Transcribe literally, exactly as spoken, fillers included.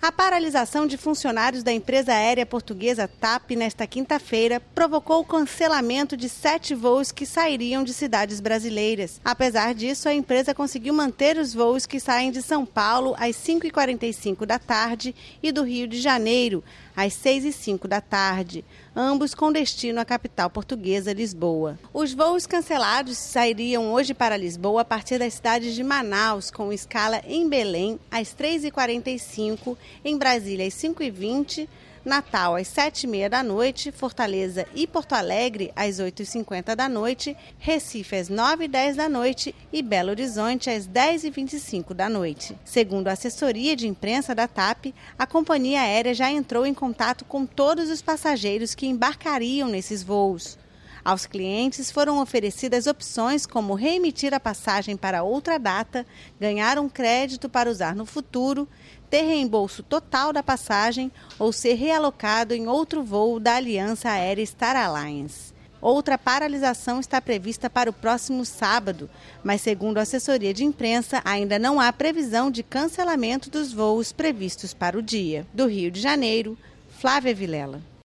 A paralisação de funcionários da empresa aérea portuguesa TAP nesta quinta-feira provocou o cancelamento de sete voos que sairiam de cidades brasileiras. Apesar disso, a empresa conseguiu manter os voos que saem de São Paulo às cinco e quarenta e cinco da tarde e do Rio de Janeiro às seis e cinco da tarde, ambos com destino à capital portuguesa, Lisboa. Os voos cancelados sairiam hoje para Lisboa a partir das cidades de Manaus, com escala em Belém às três e quarenta e cinco, em Brasília às cinco e vinte, Natal às sete e meia da noite, Fortaleza e Porto Alegre às oito e cinquenta da noite, Recife às nove e dez da noite e Belo Horizonte às dez e vinte e cinco da noite. Segundo a assessoria de imprensa da TAP, a companhia aérea já entrou em contato com todos os passageiros que embarcariam nesses voos. Aos clientes foram oferecidas opções como reemitir a passagem para outra data, ganhar um crédito para usar no futuro, ter reembolso total da passagem ou ser realocado em outro voo da Aliança Aérea Star Alliance. Outra paralisação está prevista para o próximo sábado, mas segundo a assessoria de imprensa, ainda não há previsão de cancelamento dos voos previstos para o dia. Do Rio de Janeiro, Flávia Vilela.